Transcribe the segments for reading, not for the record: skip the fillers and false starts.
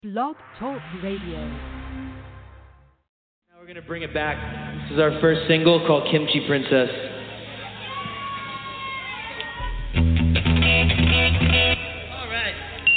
Blog Talk Radio. Now we're going to bring it back. This is our first single called Kimchi Princess. All right.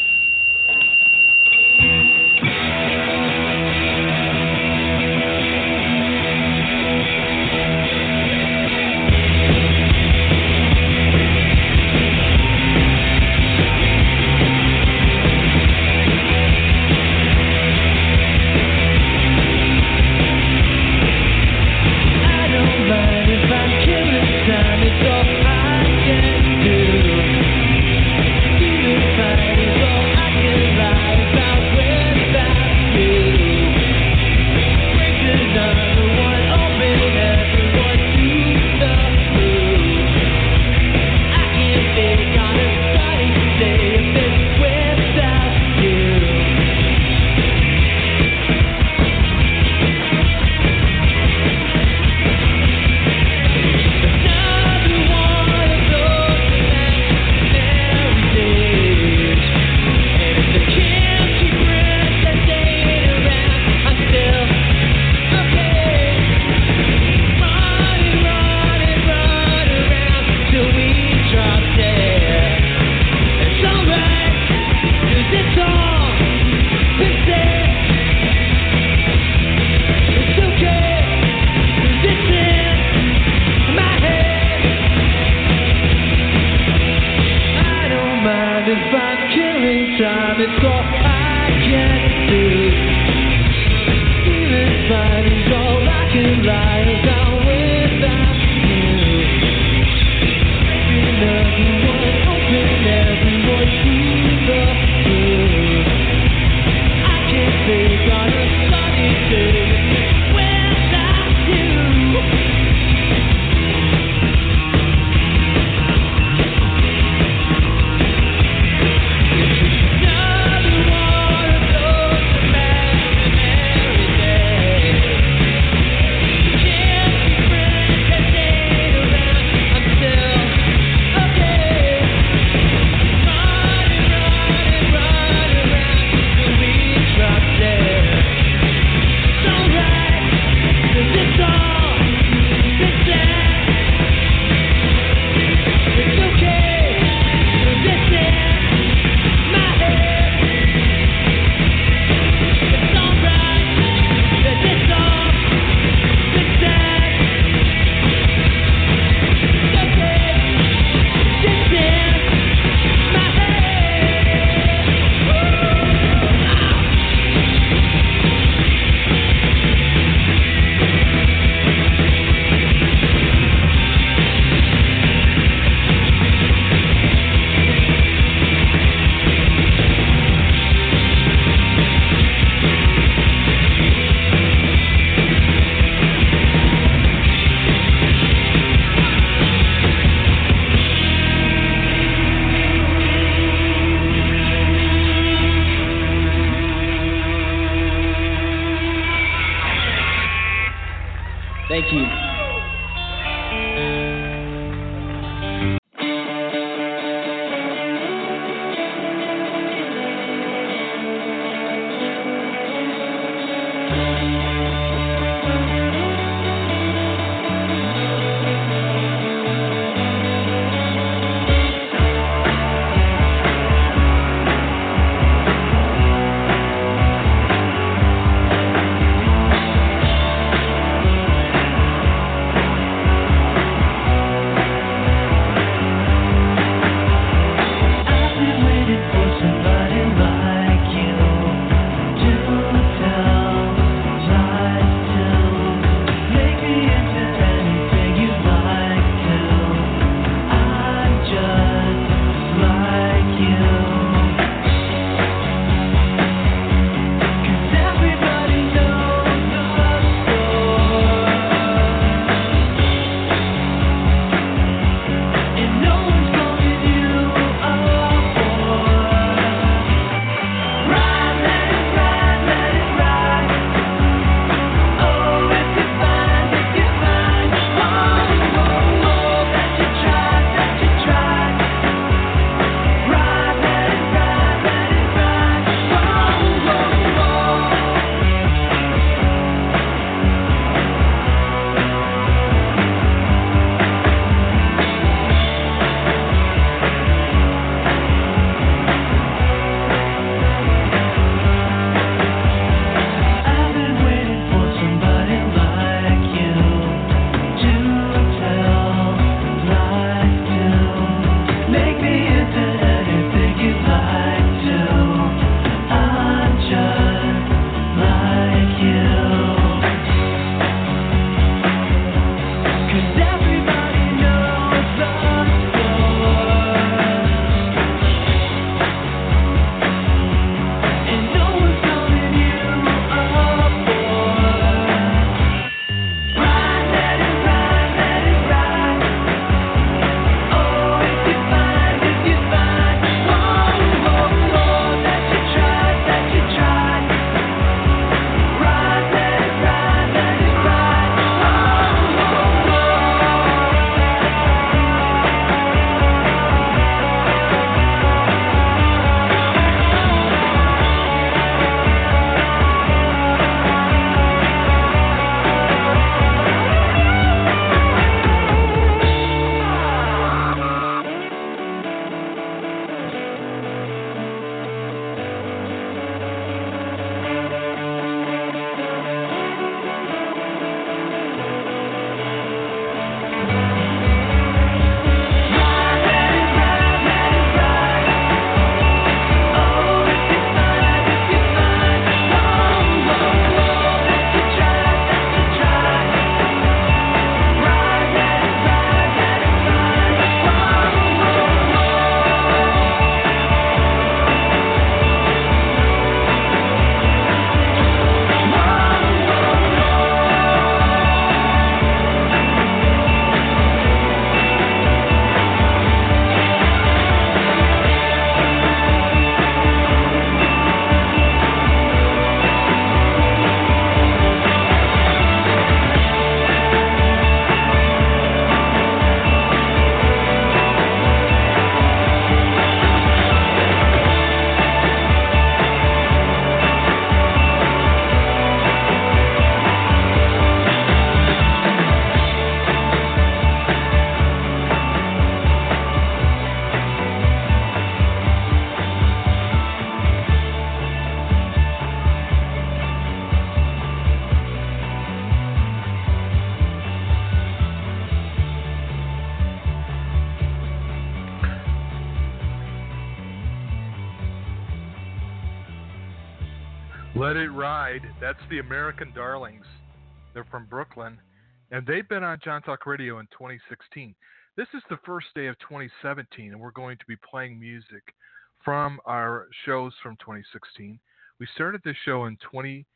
Thank you. Let It Ride. That's the American Darlings. They're from Brooklyn, and they've been on John Talk Radio in 2016. This is the first day of 2017, and we're going to be playing music from our shows from 2016. We started this show in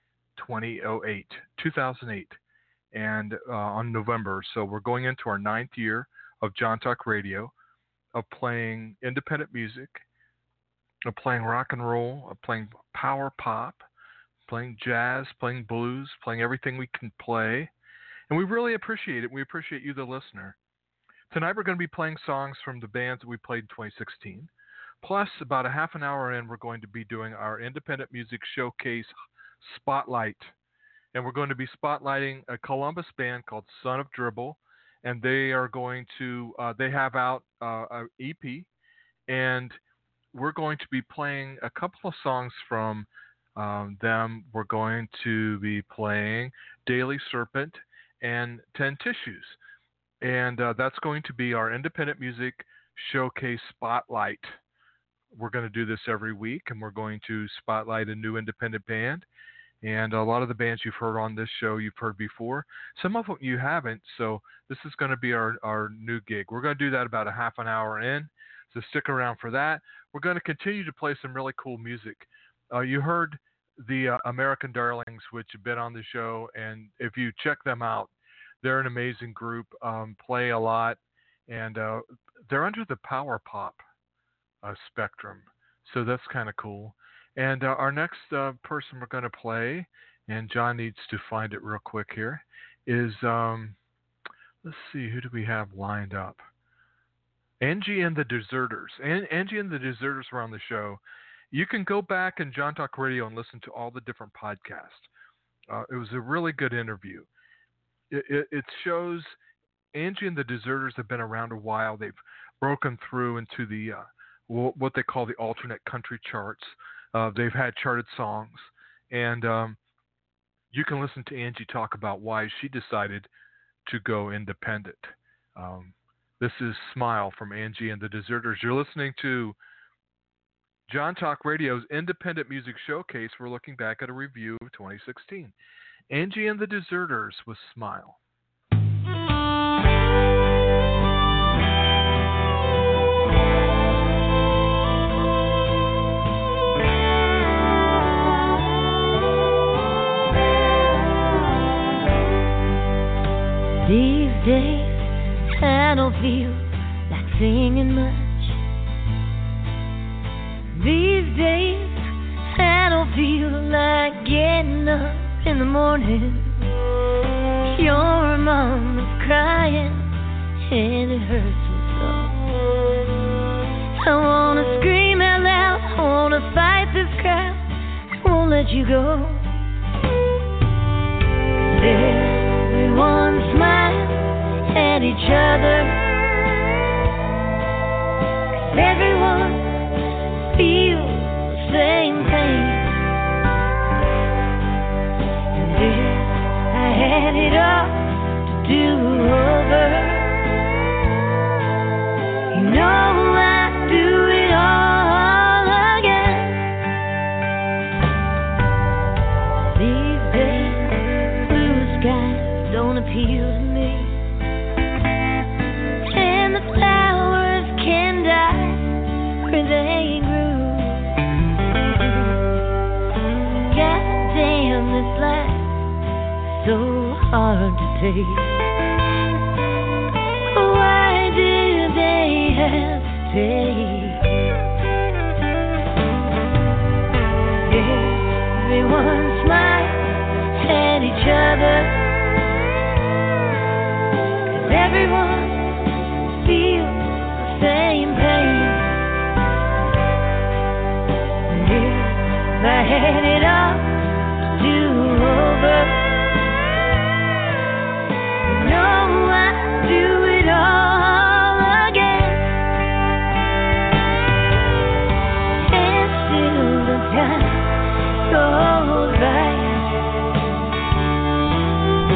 2008, and on November. So we're going into our 9th year of John Talk Radio, of playing independent music, of playing rock and roll, of playing power pop, playing jazz, playing blues, playing everything we can play. And we really appreciate it. We appreciate you, the listener. Tonight we're going to be playing songs from the bands that we played in 2016. Plus, about a half an hour in, we're going to be doing our Independent Music Showcase Spotlight. And we're going to be spotlighting a Columbus band called Son of Dribble. And they are going to, they have out an EP. And we're going to be playing a couple of songs from them. We're going to be playing Daily Serpent and 10 Tissues. And that's going to be our Independent Music Showcase Spotlight. We're going to do this every week, and we're going to spotlight a new independent band. And a lot of the bands you've heard on this show, you've heard before. Some of them you haven't, so this is going to be our new gig. We're going to do that about a half an hour in, so stick around for that. We're going to continue to play some really cool music. You heard the American Darlings, which have been on the show, and if you check them out, they're an amazing group, play a lot, and they're under the power pop spectrum, so that's kind of cool. And our next person we're going to play, and John needs to find it real quick here, is, let's see, who do we have lined up? Angie and the Deserters. Angie and the Deserters were on the show. You can go back in John Talk Radio and listen to all the different podcasts. It was a really good interview. It shows Angie and the Deserters have been around a while. They've broken through into the what they call the alternate country charts. They've had charted songs, and you can listen to Angie talk about why she decided to go independent. This is Smile from Angie and the Deserters. You're listening to John Talk Radio's Independent Music Showcase. We're looking back at a review of 2016. Angie and the Deserters with Smile. These days, I don't feel like singing much. These days, I don't feel like getting up in the morning. Your mom is crying, and it hurts me so. I wanna scream out loud, I wanna fight this crowd, I won't let you go. Everyone smile at each other, 'cause everyone feels the same pain. And if I had it all to do over, you know I'd do it all again. These days, blue skies don't appeal to me, and the flowers can die where they grew. God damn, this life is so hard to take. Why did they have to take? Everyone smile at each other, everyone feels the same pain. And if I had it all to do over, you know I'd do it all again. And still the time goes by,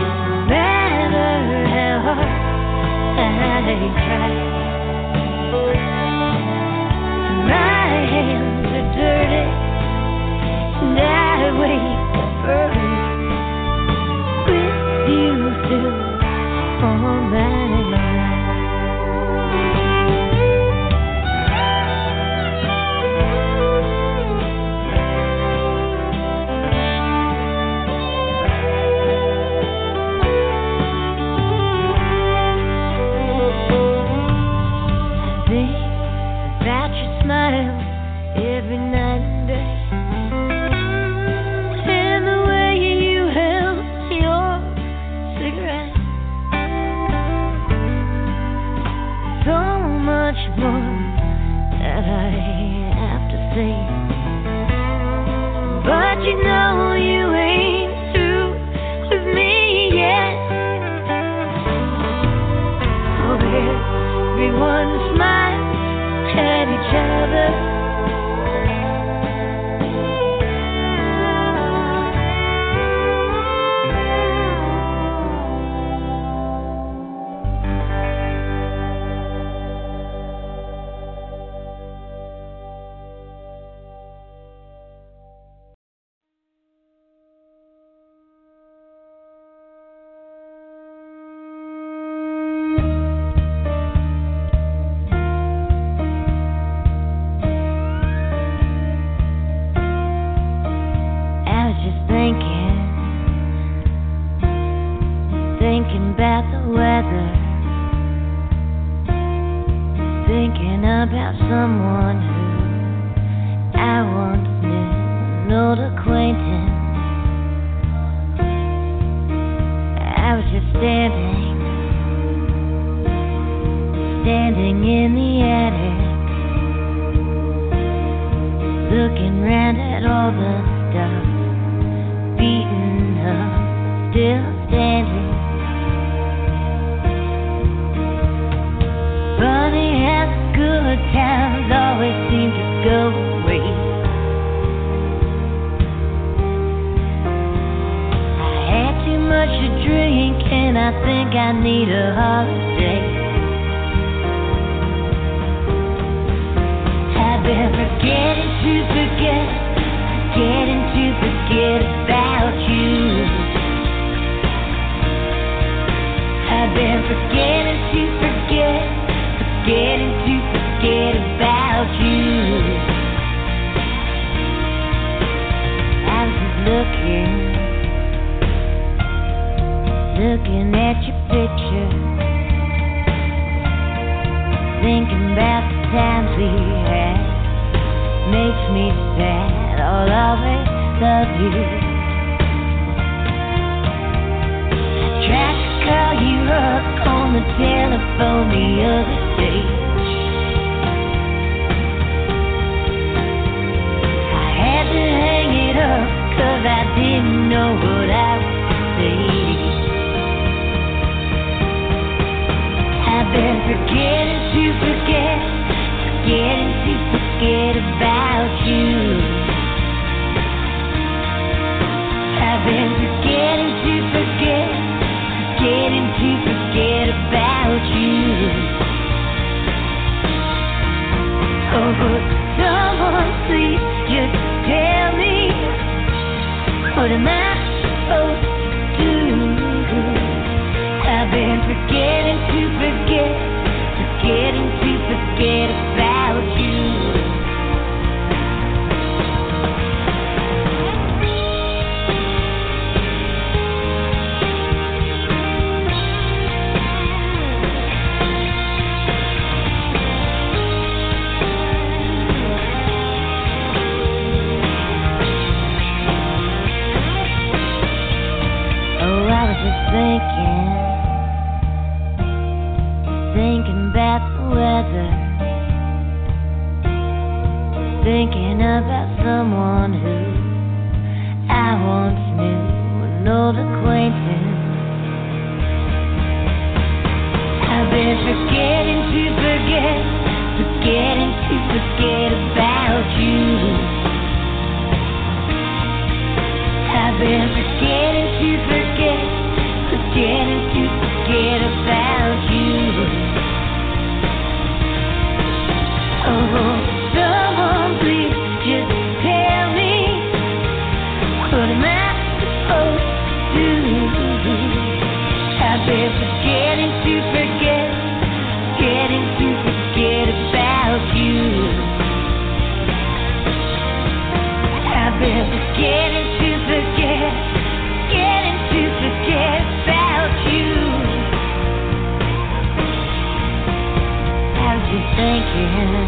thinking about the weather, thinking about someone who I once knew, an old acquaintance. I was just standing in the attic, looking round at all the stuff, beaten up, still standing. Funny how the good times always seem to go away. I had too much to drink and I think I need a holiday. I've been forgetting to forget about you. I've been forgetting to forget about you. I was just looking at your picture, thinking about the times we had. Makes me sad, I'll always love you. I tried to call you up on the telephone the other day. I had to hang it up 'cause I didn't know what I would say. I've been forgetting to forget about you. I've been forgetting to forget about you. Oh, would someone please just tell me, what am I supposed to do? I've been forgetting to forget about you. Thinking about the weather, thinking about someone who I once knew, an old acquaintance. I've been forgetting to forget about you. I've been forgetting to forget about you. Oh, someone please just tell me, what am I supposed to do? I've been forgetting to forget about you. I've been forgetting to forget about you. I was just thinking.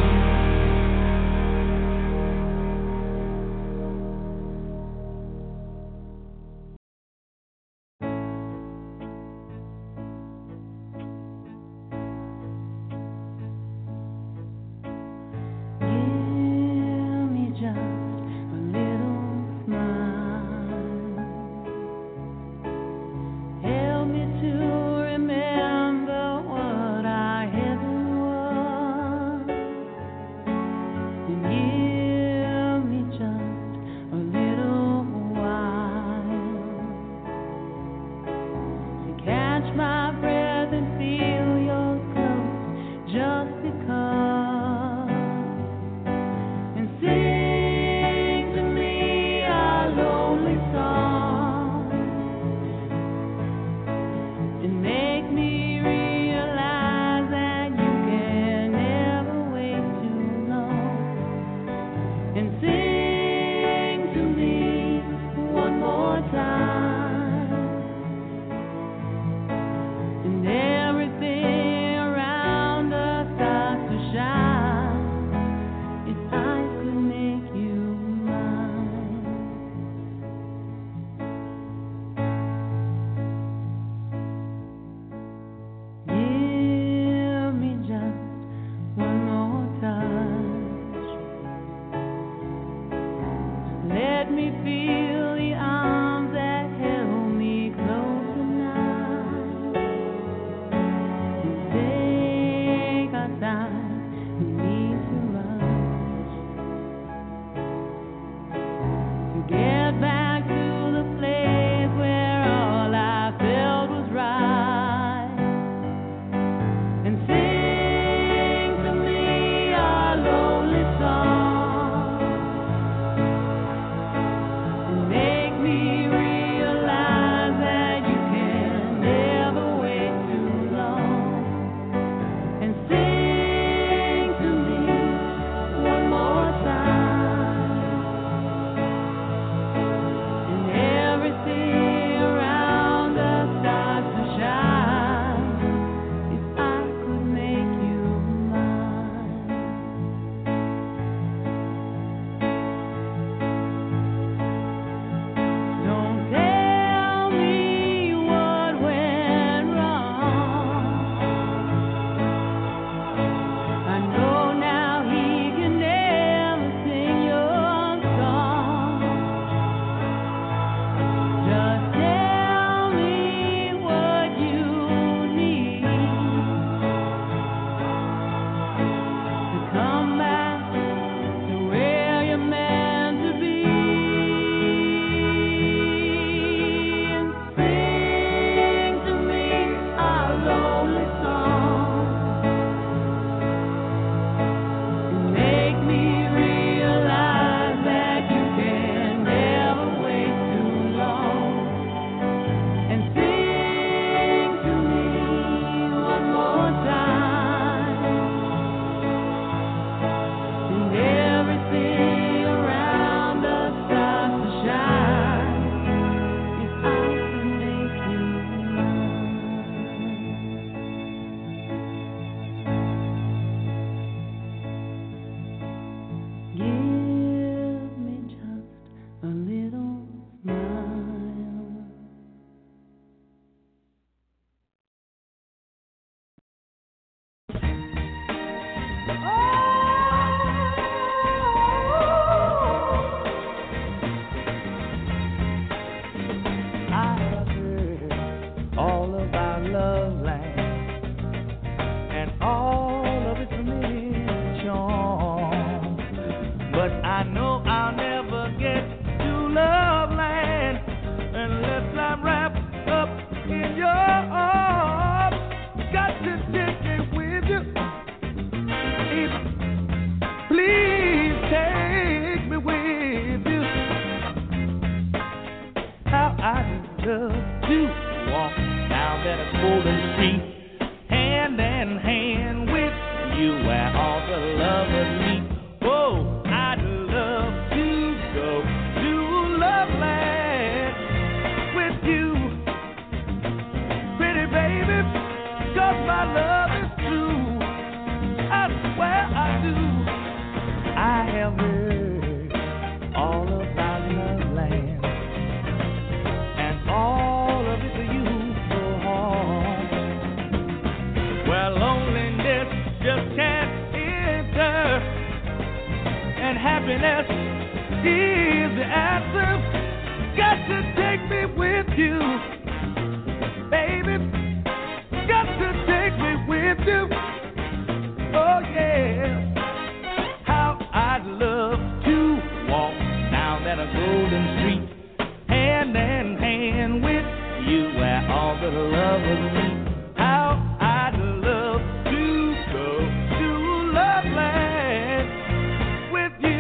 love to walk down that golden street, hand in hand with you where all the lovers meet. Oh, I'd love to go to Loveland with you, pretty baby, 'cause my love is true. I swear I do. I have heard all about Loveland, and all of it for you so hard. Well, loneliness just can't enter, and happiness is the answer. Got to take me with you, baby. Got to take me with you. Oh yeah. How I'd love to walk down that golden street, hand in hand with you where all the lovers meet. How I'd love to go to Loveland with you.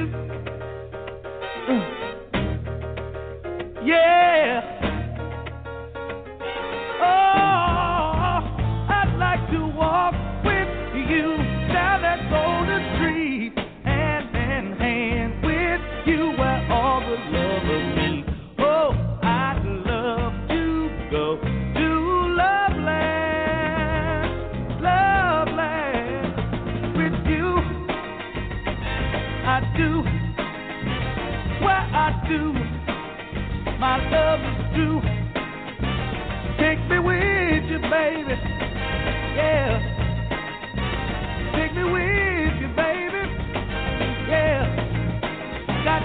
Yeah. Oh, I'd like to walk with you down that golden street, hand in hand with you where all the lovers meet. Oh, I'd love to go to Loveland, Loveland with you. I do, where I do, my love is true. Take me with you, baby, yeah. Take me with you, baby, yeah. Got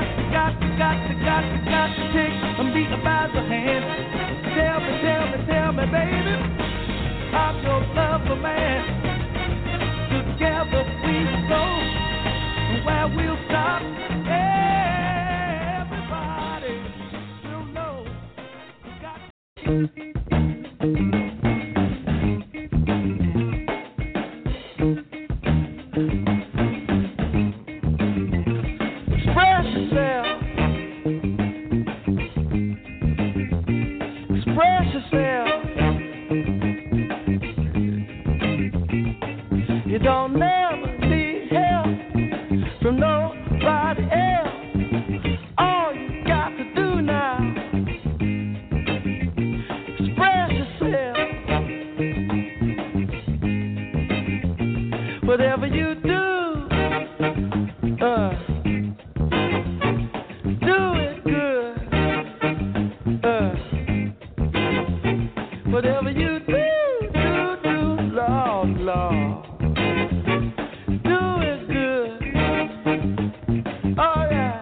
to take me by the hand. Tell me, baby, I'm your lover, man. Together we go, where we'll stop. Everybody will know. Express yourself. Express yourself. You don't never need help from nobody else. All you got to do now, express yourself. Whatever you do, do it good. Whatever you do, Lord, Lord. Do it good. Oh yeah.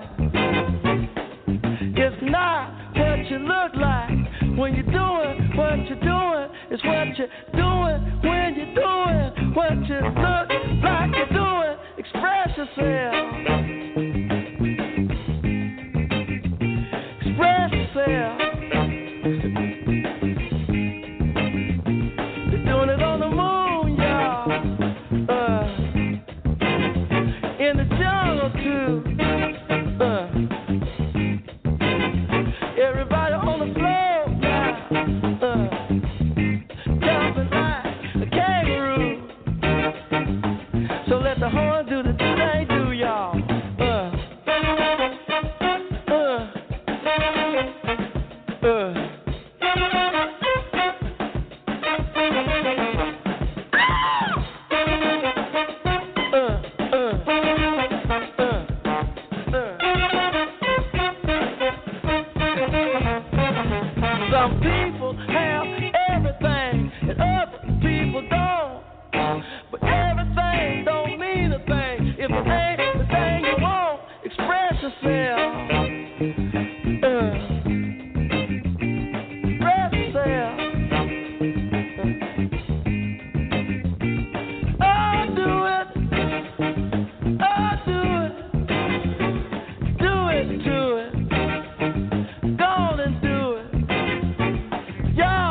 It's not what you look like when you're doing what you're doing. It's what you're doing when you're doing what you look like you're doing. Express yourself. Express yourself. They're doing it on the moon, y'all. In the jungle too. Everybody on the floor now, jumping like a kangaroo. So let the horn do the thing they do, y'all. Some people have everything and other people don't. But everything don't mean a thing if it ain't the thing you want. Express yourself. Express yourself. Oh, do it. Oh, do it. Do it, do it. Go on and do it. Yeah.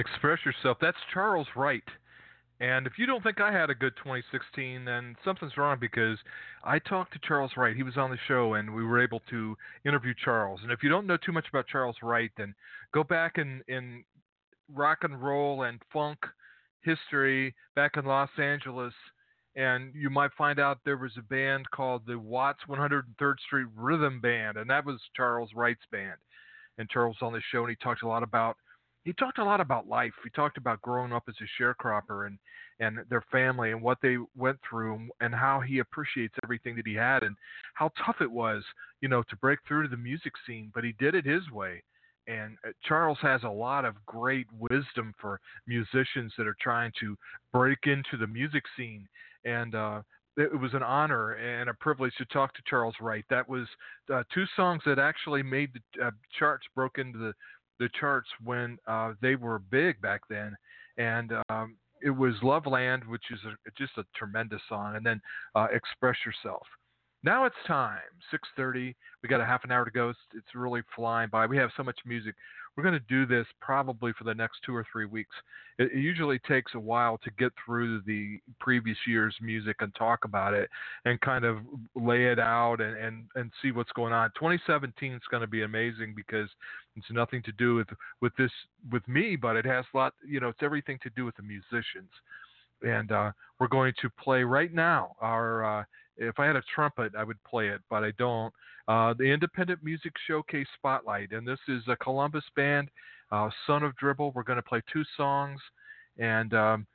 Express Yourself. That's Charles Wright. And if you don't think I had a good 2016, then something's wrong, because I talked to Charles Wright. He was on the show, and we were able to interview Charles. And if you don't know too much about Charles Wright, then go back in rock and roll and funk history back in Los Angeles, and you might find out there was a band called the Watts 103rd Street Rhythm Band, and that was Charles Wright's band. And Charles was on the show, and he talked a lot about life. He talked about growing up as a sharecropper and their family and what they went through, and how he appreciates everything that he had, and how tough it was, to break through to the music scene, but he did it his way. And Charles has a lot of great wisdom for musicians that are trying to break into the music scene. And it was an honor and a privilege to talk to Charles Wright. That was 2 songs that actually made the charts, broke into the charts when they were big back then. And it was Loveland, which is just a tremendous song, and then Express Yourself. Now it's time, 6:30. We got a half an hour to go. It's really flying by. We have so much music. We're going to do this probably for the next 2 or 3 weeks. It usually takes a while to get through the previous year's music and talk about it and kind of lay it out and see what's going on. 2017 is going to be amazing, because it's nothing to do with me, but it has a lot. It's everything to do with the musicians. And we're going to play right now our. If I had a trumpet, I would play it, but I don't. The Independent Music Showcase Spotlight, and this is a Columbus band, Son of Dribble. We're going to play 2 songs, and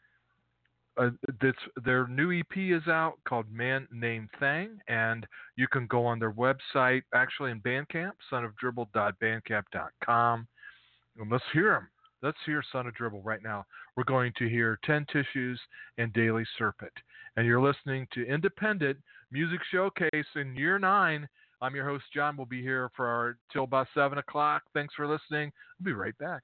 their new EP is out called Man Named Thang, and you can go on their website, actually in Bandcamp, sonofdribble.bandcamp.com, and let's hear them. Let's hear Son of Dribble right now. We're going to hear 10 Tissues and Daily Serpent. And you're listening to Independent Music Showcase in year 9. I'm your host, John. We'll be here till about 7 o'clock. Thanks for listening. We'll be right back.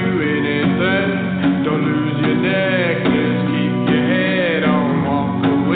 Don't lose your neck, just keep your head on, walk away.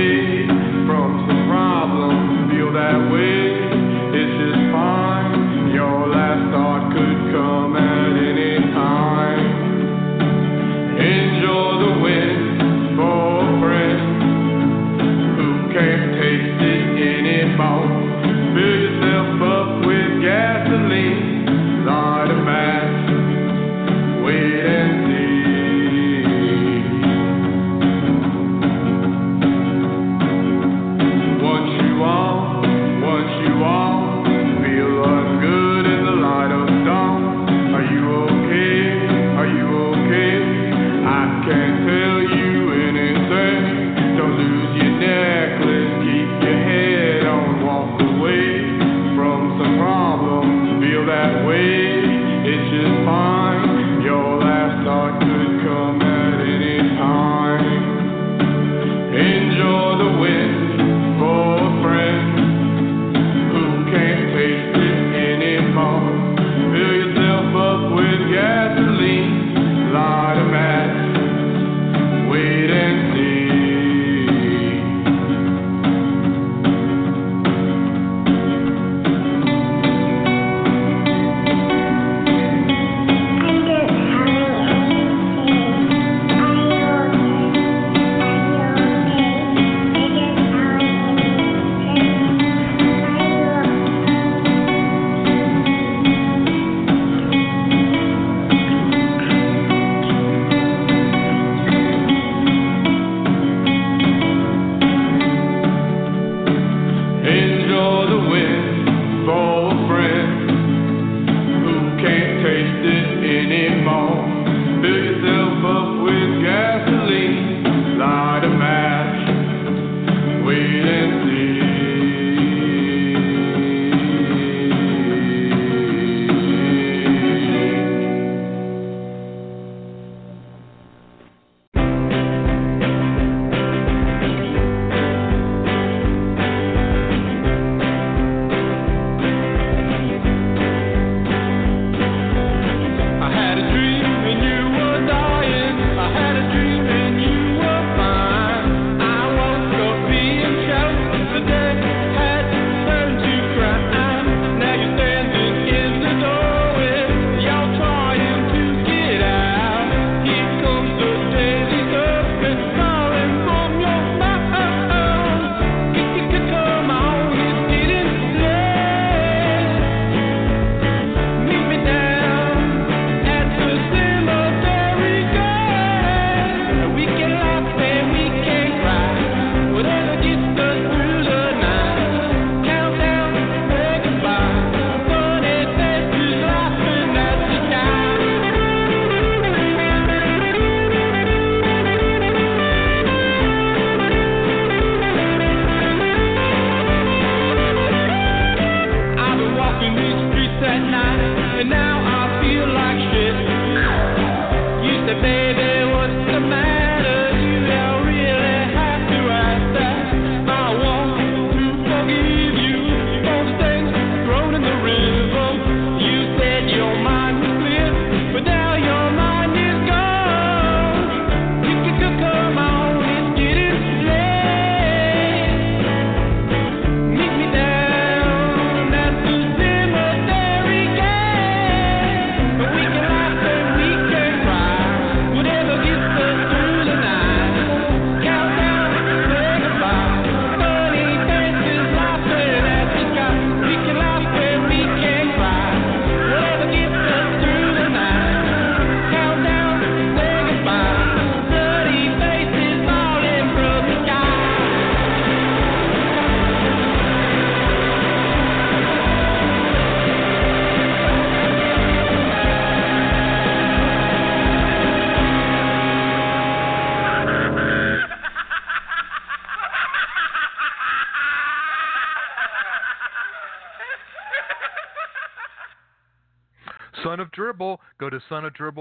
Dribble, go to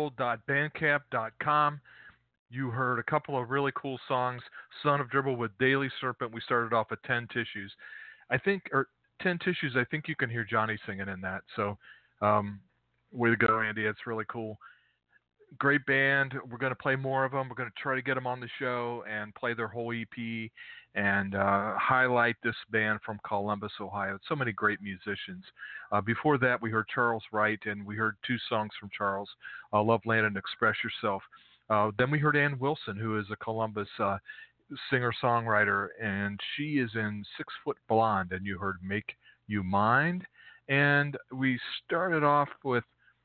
sonofdribble.bandcamp.com. You heard a couple of really cool songs. Son of Dribble with Daily Serpent. We started off with 10 Tissues. I think you can hear Johnny singing in that. So, way to go, Andy. It's really cool. Great band. We're going to play more of them. We're going to try to get them on the show and play their whole EP and highlight this band from Columbus, Ohio. So many great musicians. Before that, we heard Charles Wright, and we heard 2 songs from Charles, Loveland and Express Yourself. Then we heard Ann Wilson, who is a Columbus singer-songwriter, and she is in 6 Foot Blonde, and you heard Make You Mind. And we started off with,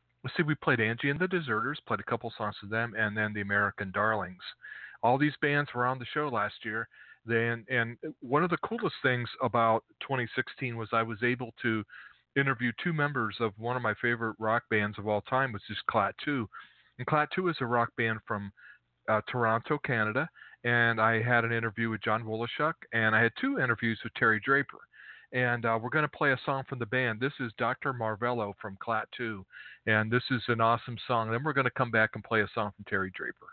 we played Angie and the Deserters, played a couple songs with them, and then the American Darlings. All these bands were on the show last year. And one of the coolest things about 2016 was I was able to interview 2 members of one of my favorite rock bands of all time, which is Klaatu. And Klaatu is a rock band from Toronto, Canada. And I had an interview with John Woloschuk, and I had 2 interviews with Terry Draper. And we're going to play a song from the band. This is Dr. Marvello from Klaatu, and this is an awesome song. Then we're going to come back and play a song from Terry Draper.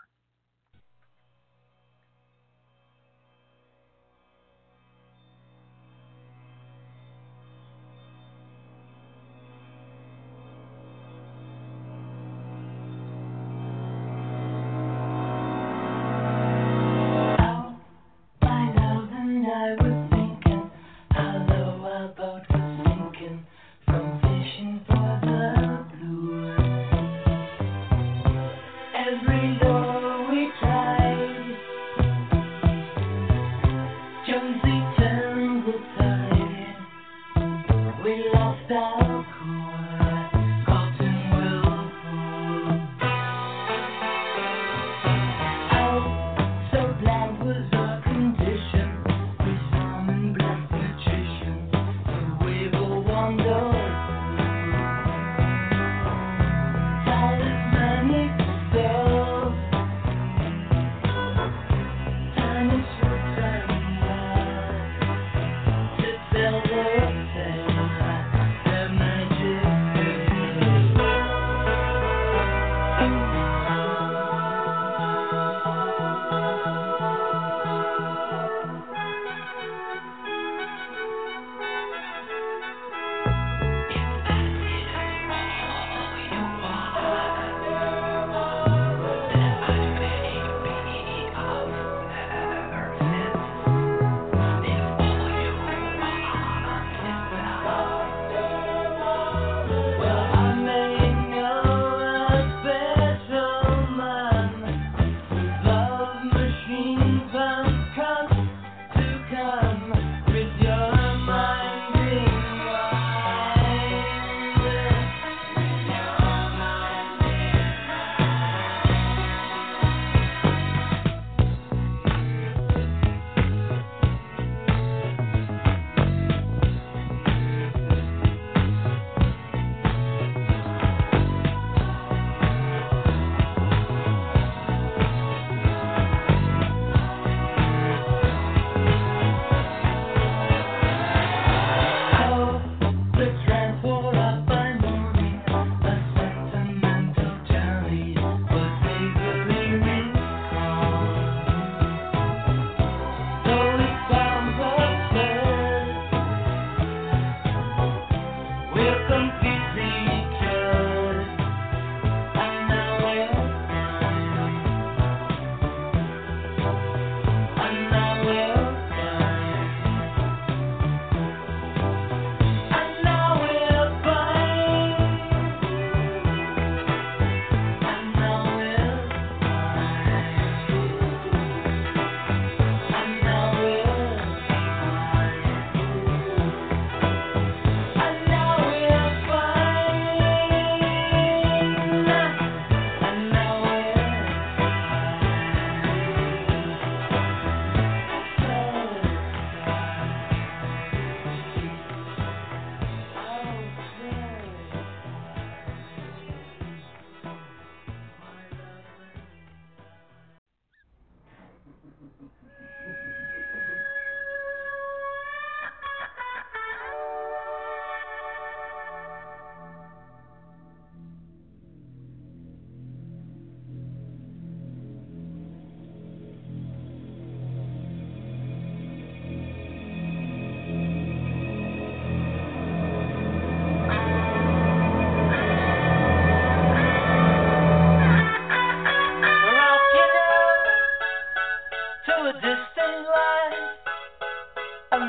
Well, I may know a special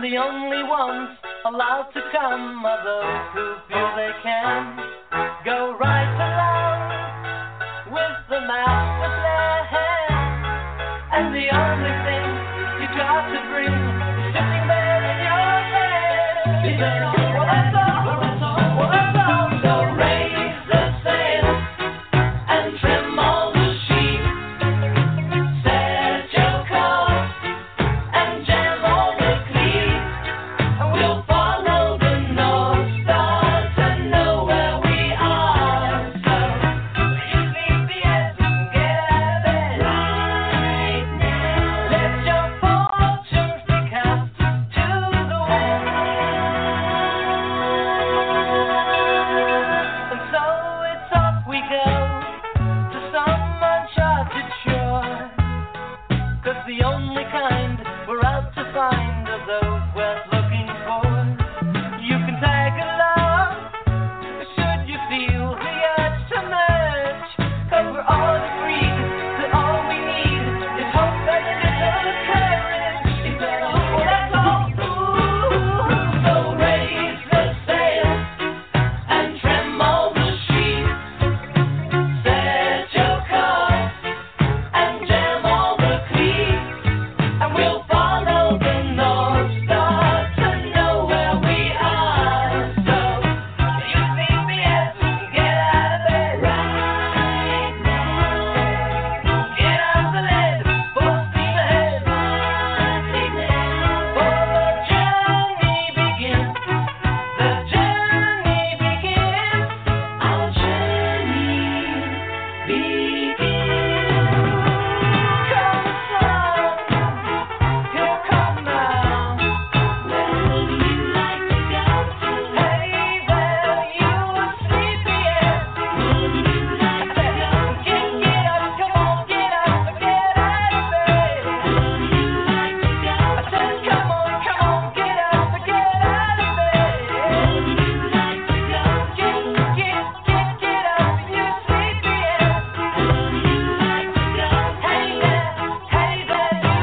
And the only ones allowed to come are those who feel they can go right along with the master plan. And the only thing you got to bring is sitting there in your head. Well, that's all. Well, that's all. So raise the sail and trim all the sheep. Set your course and jam all the cleats. And we'll follow the North Star to know where we are. So you sleepyheads get out of bed right now. Let your fortunes be cast to the wind. And so it's off we go to some uncharted shore. 'Cause the only kind we're out to find are those worth looking for. You can tag along should you feel the urge to merge. 'Cause we're all agreed that all we need is hope and a little courage. Well, that's all. Ooh, so raise the sail and trim all the sheep. Set your course and jam all the cleats. And we'll follow the North Star to know where we are. So you sleepyheads get out of bed right now. Get out the lead, full steam ahead. For the journey begins. The journey begins. Our journey begins. Come on, here come now. Where would you like to go to? Hey there, you sleepyhead. Would you like to go to? Get up, come on, get up, get out of bed. Would you like to go? I said, come on, get up, get out of bed. Would you like to go? Get up, you sleepyhead. Would you like to go? Hey there, you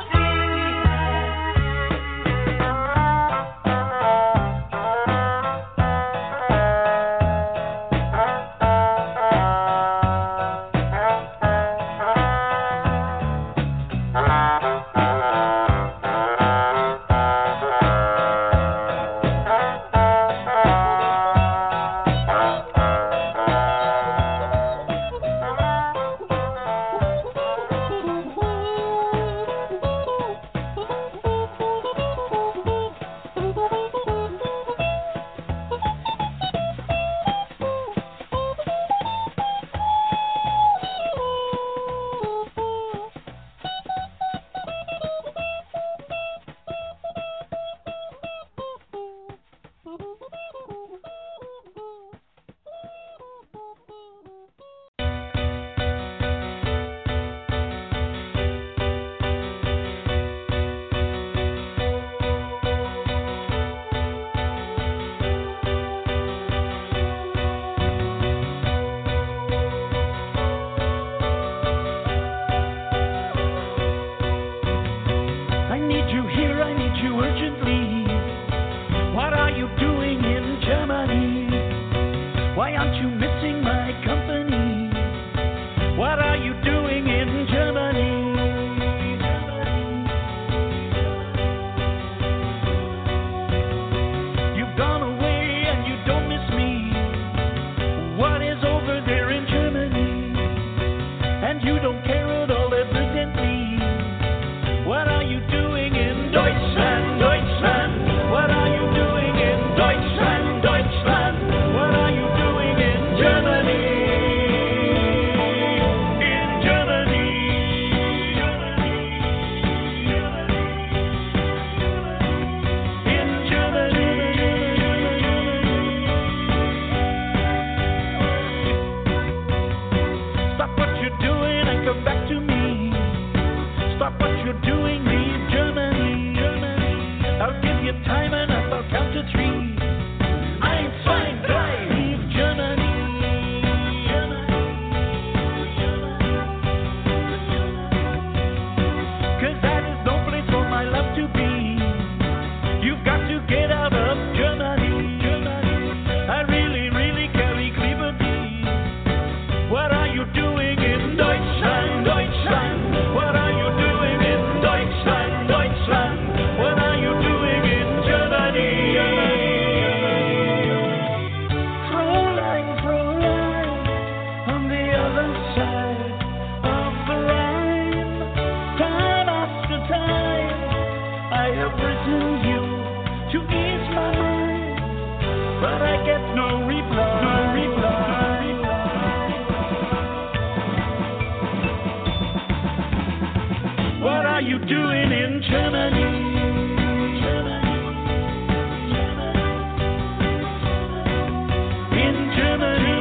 I need you here, I need you urgently. What are you doing in Germany? Why aren't you missing my company? What are you doing in Germany? You've gone away and you don't miss me. What is over there in Germany? And you don't care at all, evidently. What are you doing in Deutschland, Deutschland? What are you doing in Deutschland, Deutschland? What are you doing in Germany? In Germany. In Germany. Stop what you're doing and come back doing in Deutschland, Deutschland? What are you doing in Deutschland, Deutschland? What are you doing in Germany? Fräulein, Fräulein, on the other side of the Rhine, time after time, I have written you to ease my mind, but I get no reply, no reply. What are you doing in Germany? In Germany.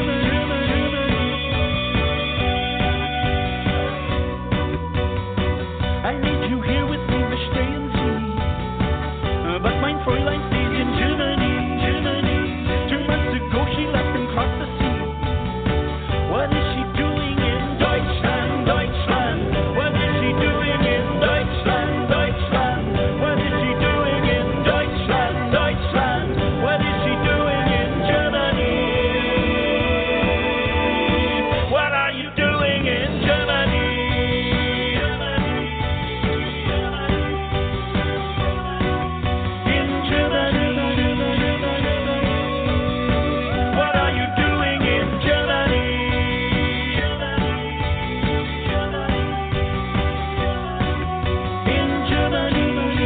I need you here with me, verstehen Sie? But mein Fräulein stays in Germany, Germany. 2 months ago she left and crossed the sea. What is she doing in Deutschland, Deutschland? What is she doing in Deutschland, Deutschland? What is she doing in Deutschland, Deutschland? What is she doing in Germany? What are you doing in Germany? In Germany. What are you doing in Germany? In Germany.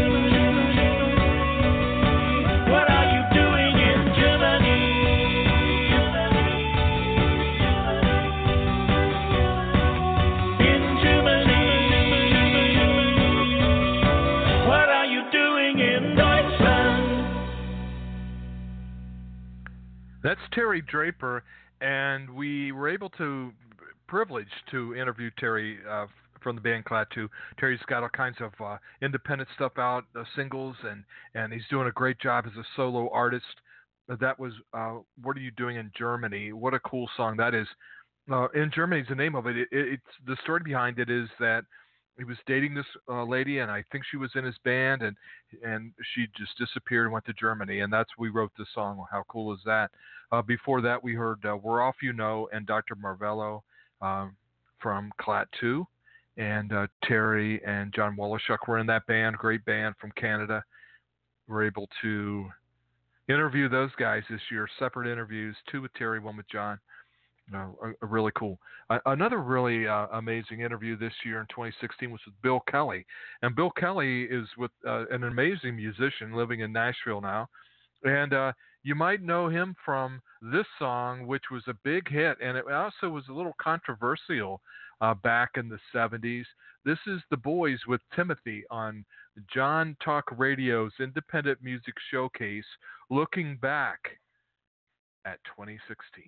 What are you doing in Germany? In Germany. What are you doing in Deutschland? That's Terry Draper, and we were privileged to interview Terry from the band Klaatu. Terry's got all kinds of independent stuff out, singles, and he's doing a great job as a solo artist. That was What Are You Doing in Germany? What a cool song that is. In Germany is the name of it. It's the story behind it is that he was dating this lady, and I think she was in his band, and she just disappeared and went to Germany, and that's we wrote the song. How cool is that? Before that, we heard We're Off You Know and Dr. Marvello from Klaatu, and Terry and John Woloschuk were in that band, great band from Canada. We were able to interview those guys this year, separate interviews, 2 with Terry, 1 with John. Really cool. Another really amazing interview this year in 2016 was with Bill Kelly. And Bill Kelly is with an amazing musician living in Nashville now. And you might know him from this song, which was a big hit. And it also was a little controversial back in the 70s. This is The Boys with Timothy on John Talk Radio's Independent Music Showcase, looking back at 2016.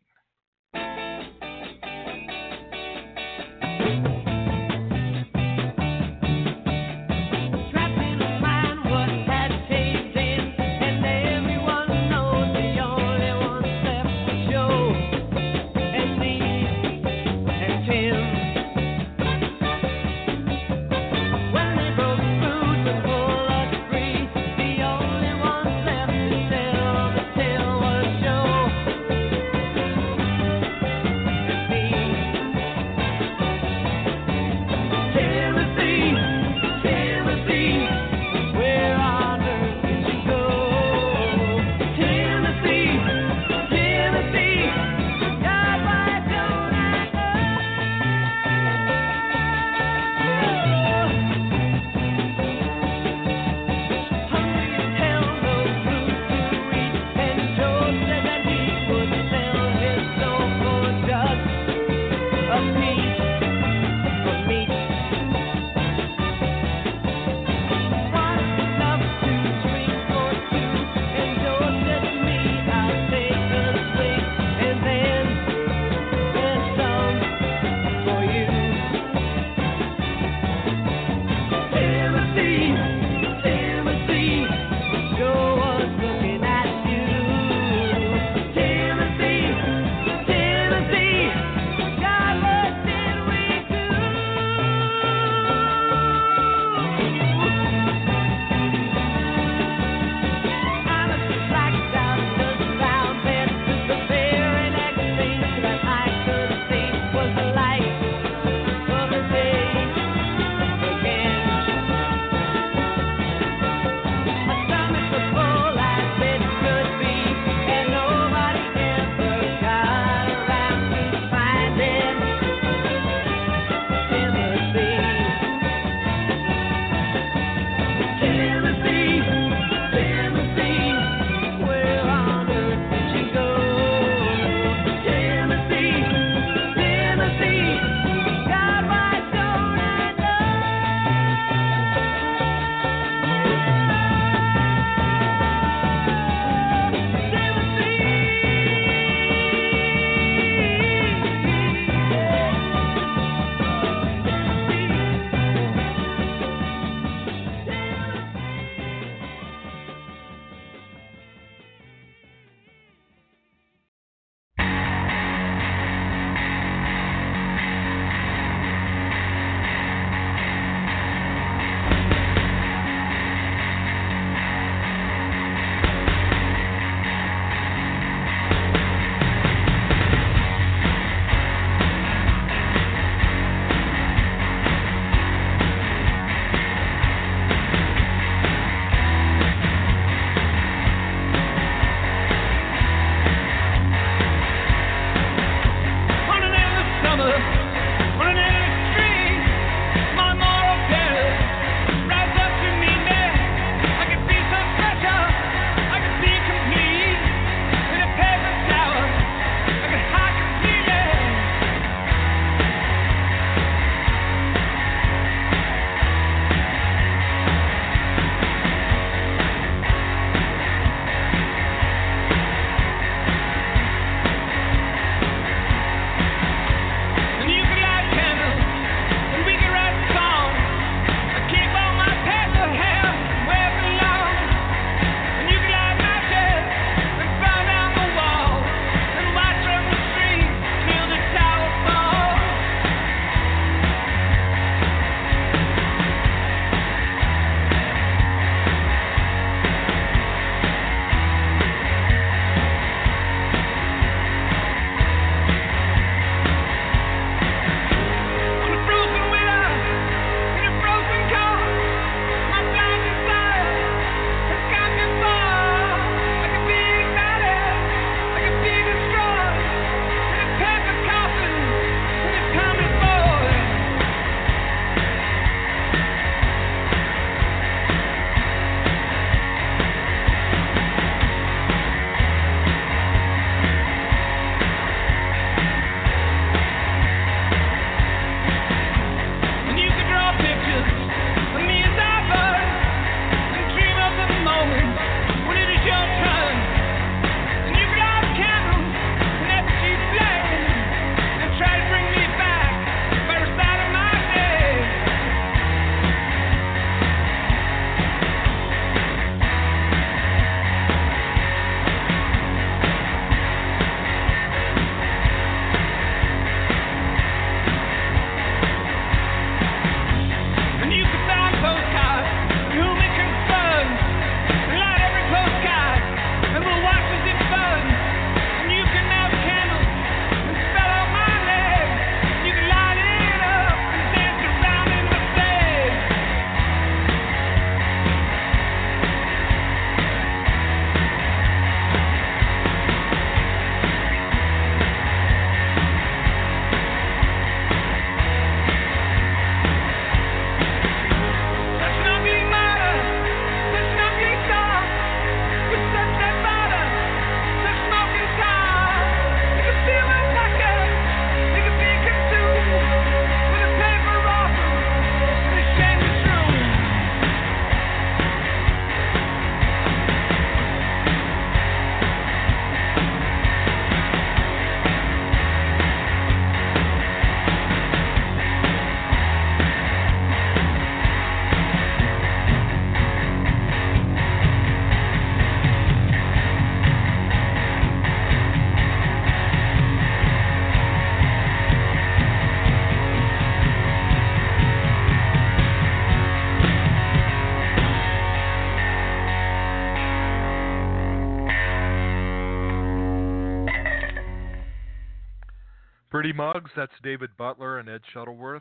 Dirty Mugs, that's David Butler and Ed Shuttleworth.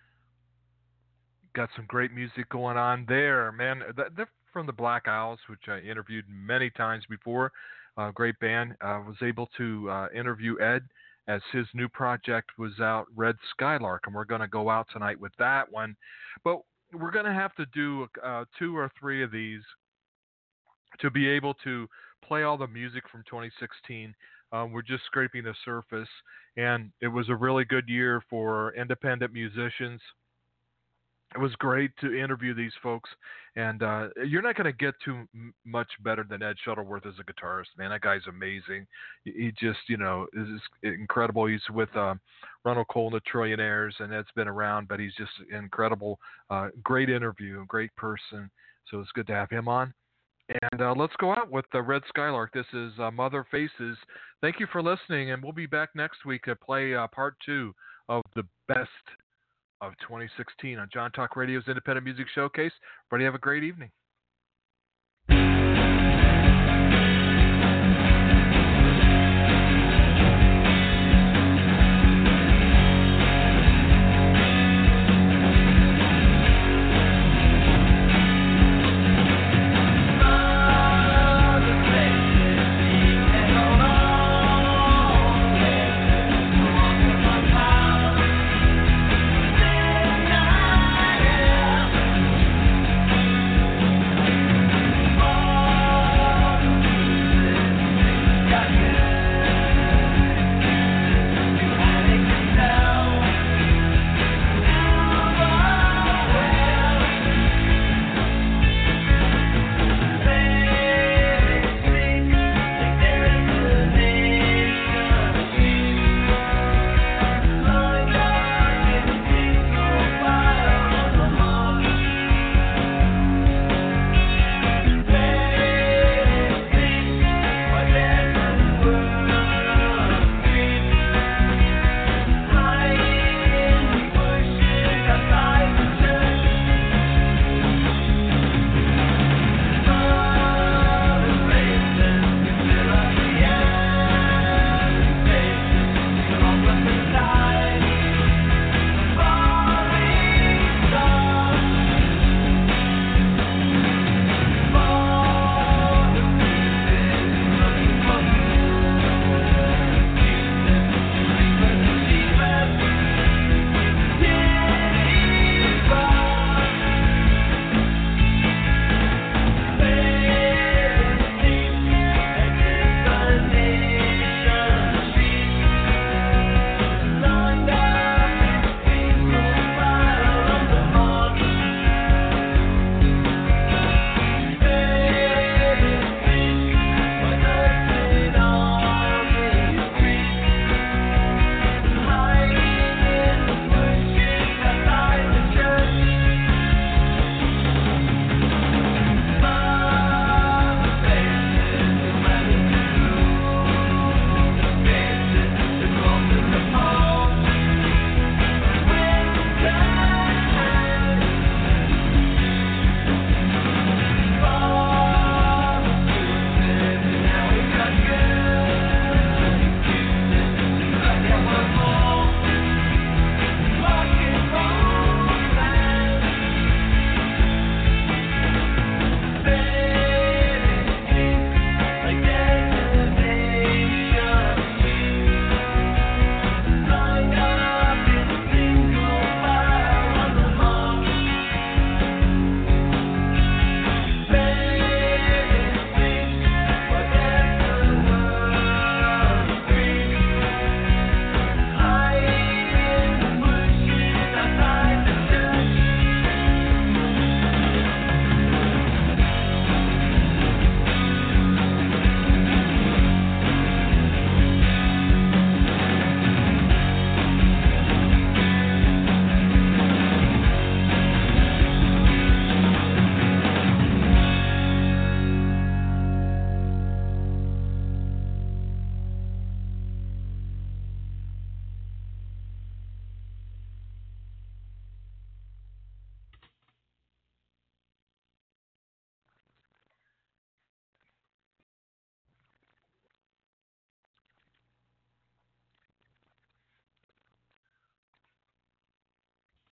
Got some great music going on there, man. They're from the Black Owls, which I interviewed many times before. Great band. Was able to interview Ed as his new project was out, Red Skylark, and we're going to go out tonight with that one. But we're going to have to do 2 or 3 of these to be able to play all the music from 2016. We're just scraping the surface, and it was a really good year for independent musicians. It was great to interview these folks, and you're not going to get too much better than Ed Shuttleworth as a guitarist, man. That guy's amazing. He just, is incredible. He's with Ronald Cole and the Trillionaires, and Ed's been around, but he's just incredible. Great interview, great person. So it's good to have him on. And let's go out with Red Skylark. This is Mother Faces. Thank you for listening, and we'll be back next week to play part 2 of the best of 2016 on John Talk Radio's Independent Music Showcase. Everybody have a great evening.